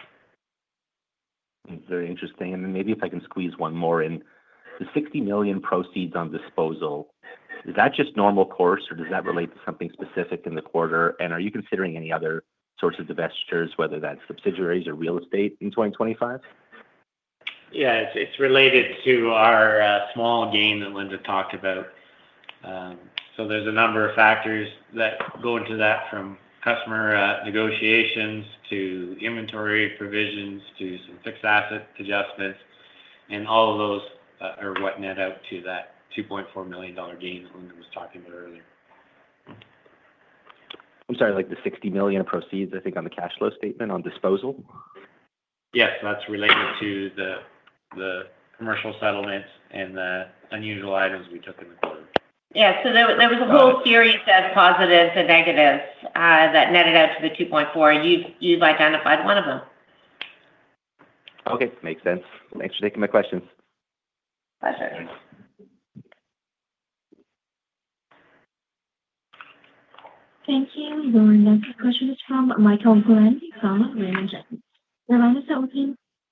Very interesting. And then maybe if I can squeeze one more in, the sixty million proceeds on disposal, is that just normal course, or does that relate to something specific in the quarter? And are you considering any other sorts of divestitures, whether that's subsidiaries or real estate in twenty twenty-five? Yeah, it's, it's related to our uh, small gain that Linda talked about. Um, so there's a number of factors that go into that, from customer uh, negotiations to inventory provisions to some fixed asset adjustments, and all of those uh, are what net out to that two point four million dollars gain that Linda was talking about earlier. I'm sorry, like the sixty million proceeds, I think, on the cash flow statement on disposal? Yes, that's related to the the commercial settlements and the unusual items we took in the quarter. Yeah, so there, there was a whole series of positives and negatives uh, that netted out to the two point four. You've, you've identified one of them. Okay, makes sense. Thanks for taking my questions. Pleasure. Thank you. Your next question is from Michael Glenn from Raymond James. Your line is open.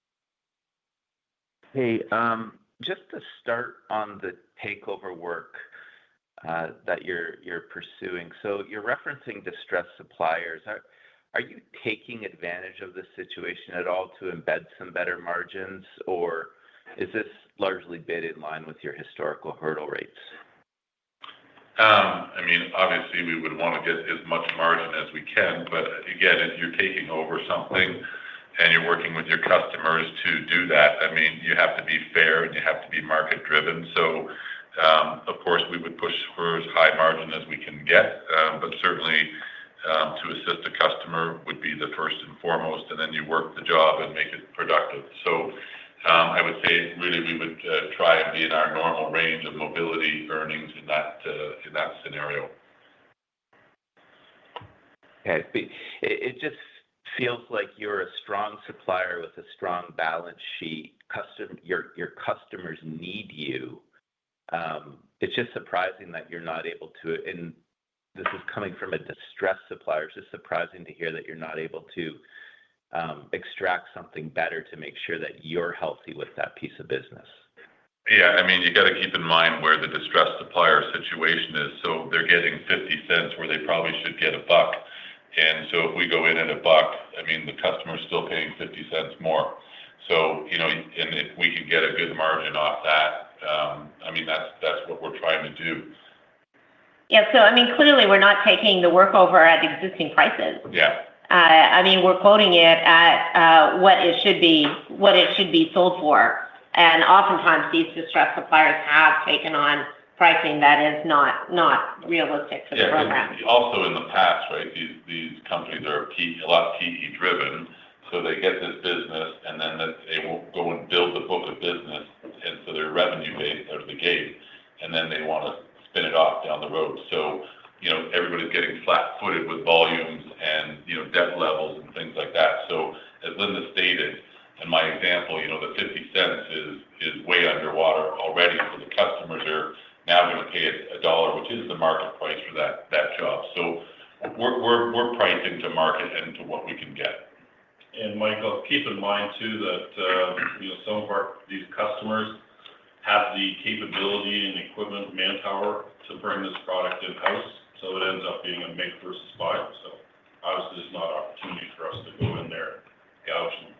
Hey, um, just to start on the takeover work uh, that you're you're pursuing. So you're referencing distressed suppliers. Are are you taking advantage of this situation at all to embed some better margins, or is this largely bid in line with your historical hurdle rates? Um, I mean, obviously, we would want to get as much margin as we can, but again, if you're taking over something and you're working with your customers to do that, I mean, you have to be fair and you have to be market-driven. So, um, of course, we would push for as high margin as we can get, um, but certainly um, to assist a customer would be the first and foremost, and then you work the job and make it productive. So, Um, I would say really we would uh, try and be in our normal range of mobility earnings in that uh, in that scenario. Okay, it, it just feels like you're a strong supplier with a strong balance sheet. Custom, your your customers need you. Um, it's just surprising that you're not able to. And this is coming from a distressed supplier. It's just surprising to hear that you're not able to Um, extract something better to make sure that you're healthy with that piece of business. Yeah, I mean, you got to keep in mind where the distressed supplier situation is. So they're getting fifty cents where they probably should get a buck. And so if we go in at a buck, I mean, the customer's still paying fifty cents more. So, you know, and if we can get a good margin off that, um, I mean, that's that's what we're trying to do. Yeah, so I mean, clearly we're not taking the work over at existing prices. Yeah. Uh, I mean, we're quoting it at uh, what it should be, what it should be sold for, and oftentimes these distressed suppliers have taken on pricing that is not not realistic for the Yeah, program. Also in the past, right? These these companies are P, a lot P E driven, so they get this business and then they will go and build the book of business, and so they're revenue based out of the gate, and then they want to spin it off down the road. So, you know, everybody's getting flat-footed with volumes and, you know, debt levels and things like that. So as Linda stated, in my example, you know, the fifty cents is, is way underwater already. So the customers are now going to pay a dollar, which is the market price for that, that job. So we're, we're, we're pricing to market and to what we can get. And Michael, keep in mind too that, uh, you know, some of our, these customers have the capability and equipment, manpower to bring this product in-house. So it ends up being a make versus buy. So obviously there's not opportunity for us to go in there and gouge them.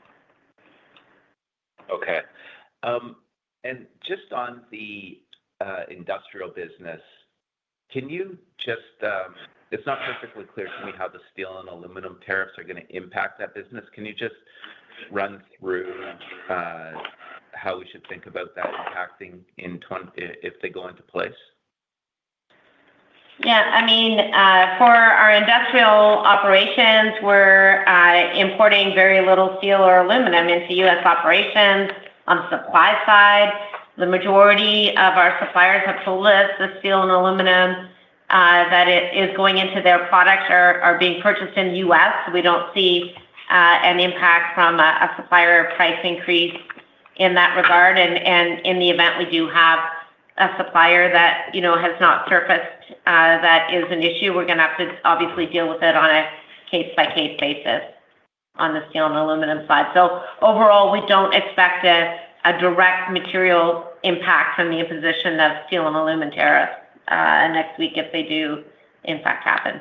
Okay. Um, and just on the uh, industrial business, can you just, um, it's not perfectly clear to me how the steel and aluminum tariffs are going to impact that business. Can you just run through uh, how we should think about that impacting in twenty if they go into place? Yeah, I mean, uh, for our industrial operations, we're uh, importing very little steel or aluminum into U S operations. On the supply side, the majority of our suppliers have told us the steel and aluminum uh, that it is going into their products are, are being purchased in the U S. We don't see uh, an impact from a, a supplier price increase in that regard. And, and in the event we do have a supplier that, you know, has not surfaced uh, that is an issue, we're going to have to obviously deal with it on a case-by-case basis on the steel and aluminum side. So overall, we don't expect a, a direct material impact from the imposition of steel and aluminum tariffs uh, next week if they do, in fact, happen.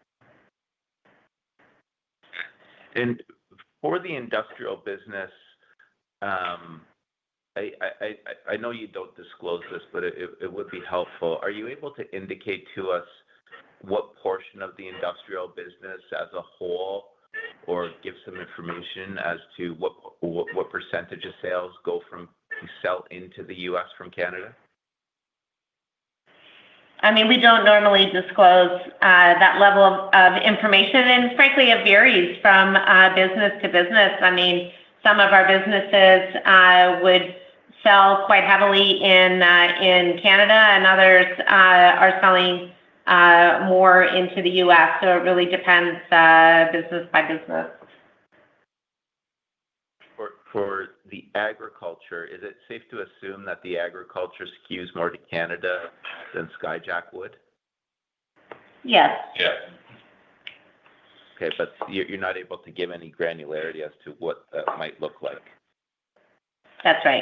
And for the industrial business, um, I, I, I know you don't disclose this, but it, it would be helpful. Are you able to indicate to us what portion of the industrial business as a whole, or give some information as to what what, what percentage of sales go from you sell into the U S from Canada? I mean, we don't normally disclose uh, that level of, of information, and frankly, it varies from uh, business to business. I mean, some of our businesses uh, would sell quite heavily in uh, in Canada, and others uh, are selling uh, more into the U S. So it really depends uh, business by business. For for the agriculture, is it safe to assume that the agriculture skews more to Canada than Skyjack would? Yes. Yeah. Okay, but you're not able to give any granularity as to what that might look like. That's right.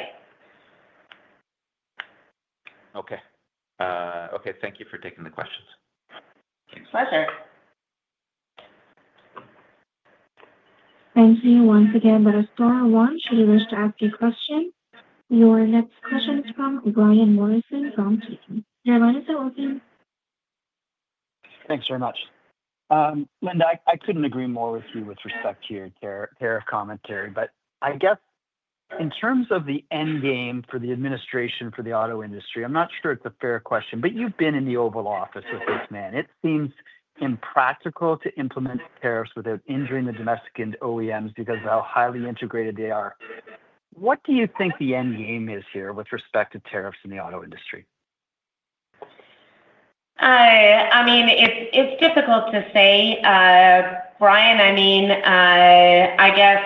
Okay. Uh, okay, thank you for taking the questions. Pleasure. Thank you once again. That is star one should you wish to ask a question. Your next question is from Brian Morrison from Keaton. Your line is now open. Thanks very much. Um, Linda, I, I couldn't agree more with you with respect to your tar- tariff commentary, but I guess in terms of the end game for the administration for the auto industry, I'm not sure it's a fair question, but you've been in the Oval Office with this man. It seems impractical to implement tariffs without injuring the domestic O E Ms because of how highly integrated they are. What do you think the end game is here with respect to tariffs in the auto industry? I, I mean, it's it's difficult to say, uh, Brian. I mean, uh, I guess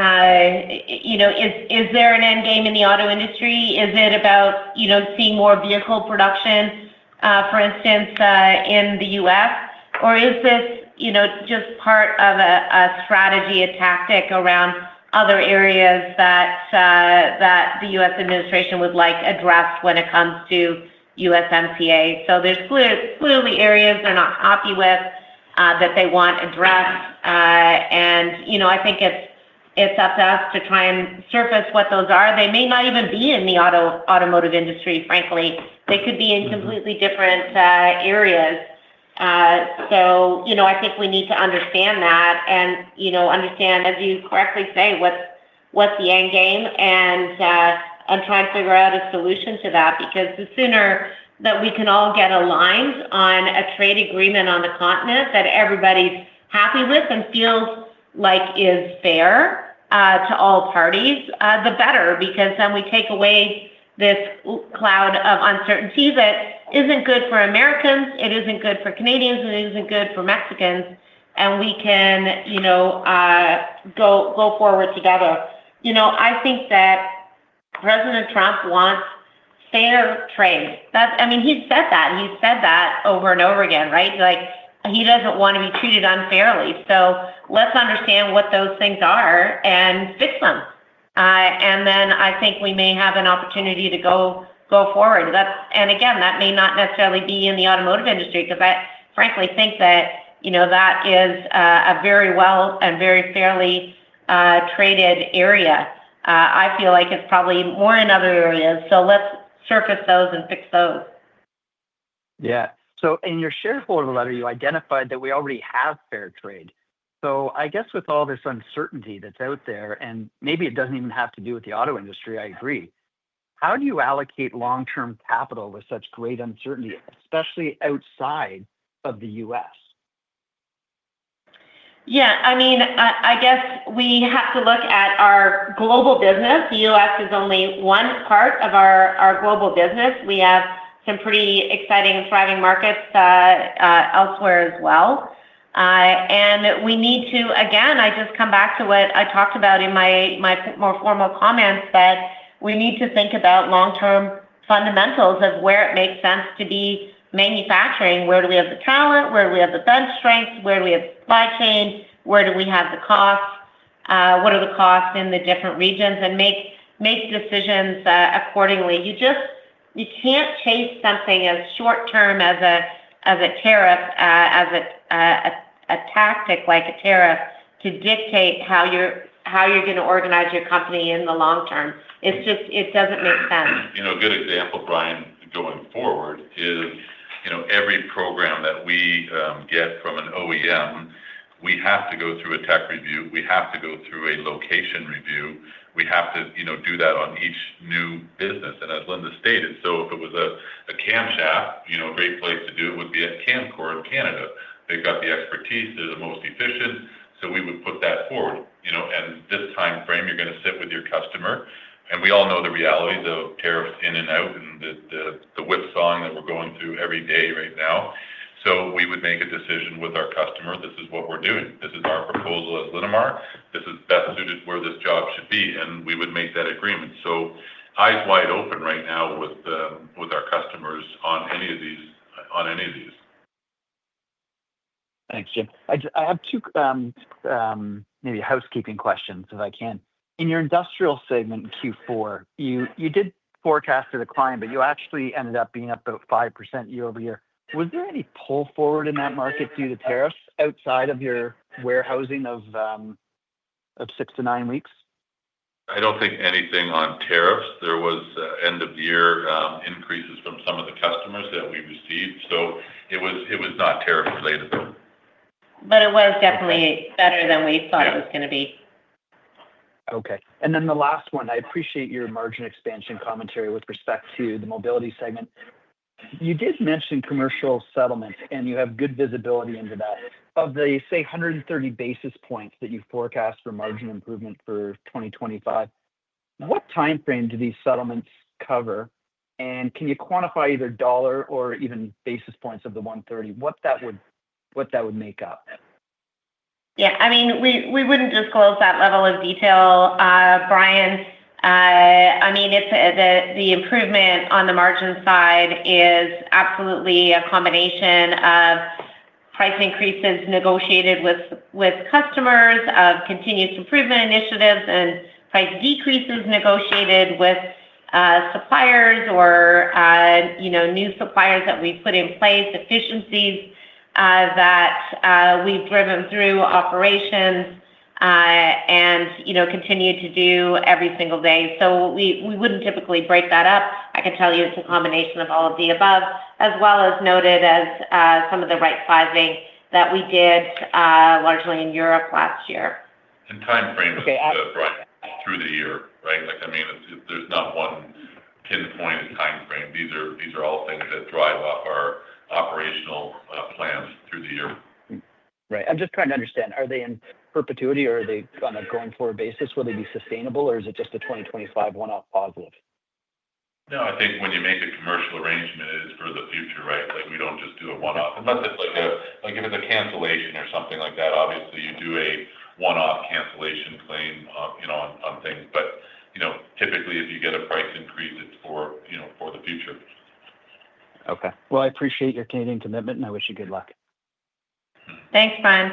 uh, you know, is is there an end game in the auto industry? Is it about you know seeing more vehicle production, uh, for instance, uh, in the U S, or is this you know just part of a, a strategy, a tactic around other areas that uh, that the U S administration would like addressed when it comes to U S M C A? So there's clear, clearly areas they're not happy with uh, that they want addressed, uh, and you know I think it's it's up to us to try and surface what those are. They may not even be in the auto automotive industry. Frankly, they could be in completely different uh, areas. Uh, so you know I think we need to understand that, and you know understand, as you correctly say, what's what's the end game, and uh, and try and figure out a solution to that, because the sooner that we can all get aligned on a trade agreement on the continent that everybody's happy with and feels like is fair uh, to all parties, uh, the better, because then we take away this cloud of uncertainty that isn't good for Americans, it isn't good for Canadians, and it isn't good for Mexicans, and we can, you know, uh, go go forward together. You know, I think that President Trump wants fair trade. That's, I mean, he's said that. He's said that over and over again, right? Like, he doesn't want to be treated unfairly. So let's understand what those things are and fix them. Uh, and then I think we may have an opportunity to go go forward. That's, and again, that may not necessarily be in the automotive industry, because I frankly think that, you know, that is uh, a very well and very fairly uh, traded area. Uh, I feel like it's probably more in other areas. So let's surface those and fix those. Yeah. So in your shareholder letter, you identified that we already have fair trade. So I guess with all this uncertainty that's out there, and maybe it doesn't even have to do with the auto industry, I agree. How do you allocate long-term capital with such great uncertainty, especially outside of the U S? Yeah, I mean, I, I guess we have to look at our global business. The U S is only one part of our, our global business. We have some pretty exciting and thriving markets uh, uh, elsewhere as well. Uh, and we need to, again, I just come back to what I talked about in my, my more formal comments, that we need to think about long-term fundamentals of where it makes sense to be manufacturing. Where do we have the talent? Where do we have the bench strength? Where do we have supply chain? Where do we have the costs? Uh, what are the costs in the different regions? And make make decisions uh, accordingly. You just you can't chase something as short term as a as a tariff, uh, as a, a a tactic like a tariff to dictate how you're how you're going to organize your company in the long term. It's just it doesn't make sense. You know, a good example, Brian, going forward is, you know, every program that we um, get from an O E M, we have to go through a tech review. We have to go through a location review. We have to, you know, do that on each new business. And as Linda stated, so if it was a, a camshaft, you know, a great place to do it would be at Camcor in Canada. They've got the expertise. They're the most efficient. So we would put that forward, you know, and this time frame, you're going to sit with your customer. And we all know the realities of tariffs in and out and the, the, the whipsawing that we're going through every day right now. So we would make a decision with our customer. This is what we're doing. This is our proposal as Linamar. This is best suited where this job should be, and we would make that agreement. So eyes wide open right now with um, with our customers on any of these on any of these. Thanks, Jim. I, I have two um, um, maybe housekeeping questions, if I can. In your industrial segment in Q four, you you did forecast a decline, but you actually ended up being up about five percent year over year. Was there any pull forward in that market due to tariffs outside of your warehousing of um, of six to nine weeks? I don't think anything on tariffs. There was uh, end of year um, increases from some of the customers that we received, so it was it was not tariff related though. But it was definitely better than we thought Yeah. it was going to be. Okay. And then the last one, I appreciate your margin expansion commentary with respect to the mobility segment. You did mention commercial settlements, and you have good visibility into that. Of the, say, one hundred thirty basis points that you forecast for margin improvement for twenty twenty-five, what time frame do these settlements cover? And can you quantify either dollar or even basis points of the one hundred thirty, what that would what that would make up? Yeah, I mean, we, we wouldn't disclose that level of detail, uh, Brian. Uh, I mean, it's uh, the the improvement on the margin side is absolutely a combination of price increases negotiated with with customers, of continuous improvement initiatives, and price decreases negotiated with uh, suppliers or uh, you know new suppliers that we put in place, efficiencies uh, that uh, we've driven through operations. Uh, and, you know, continue to do every single day. So we, we wouldn't typically break that up. I can tell you it's a combination of all of the above, as well as noted as uh, some of the right sizing that we did uh, largely in Europe last year. And time frame Okay, I- uh, Brian, through the year, right? Like, I mean, it's, it, there's not one pinpointed time frame. These are these are all things that drive off our operational uh, plans through the year. Right. I'm just trying to understand, are they in perpetuity or are they on a going forward basis? Will they be sustainable or is it just a twenty twenty-five one-off positive? No, I think when you make a commercial arrangement, it is for the future, right? Like, we don't just do a one-off, unless it's like a, like if it's a cancellation or something like that, obviously you do a one-off cancellation claim, uh, you know, on, on things. But, you know, typically if you get a price increase, it's for, you know, for the future. Okay. Well, I appreciate your Canadian commitment and I wish you good luck. Thanks, Brian.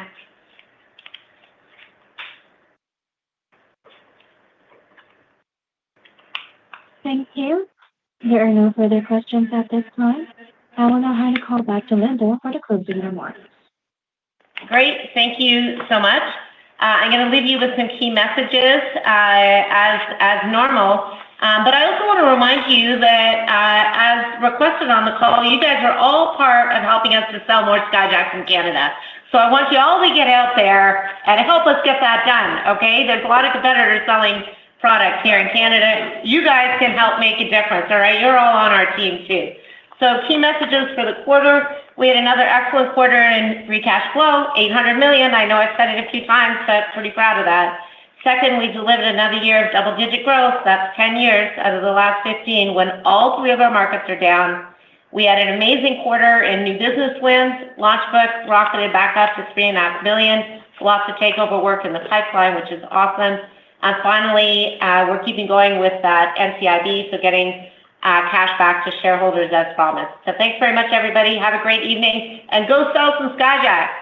Thank you. There are no further questions at this time. I will now hand the call back to Linda for the closing remarks. Great. Thank you so much. Uh, I'm going to leave you with some key messages uh, as, as normal. Um, but I also want to remind you that uh, as requested on the call, you guys are all part of helping us to sell more Skyjacks in Canada. So I want you all to get out there and help us get that done, okay? There's a lot of competitors selling products here in Canada. You guys can help make a difference, all right? You're all on our team too. So key messages for the quarter. We had another excellent quarter in free cash flow, eight hundred million. I know I've said it a few times, but pretty proud of that. Second, we delivered another year of double-digit growth. That's ten years out of the last fifteen when all three of our markets are down. We had an amazing quarter in new business wins. Launchbook rocketed back up to three and a half billion. Lots of takeover work in the pipeline, which is awesome. And finally, uh, we're keeping going with that N C I B, so getting uh, cash back to shareholders as promised. So thanks very much, everybody. Have a great evening, and go sell some Skyjack.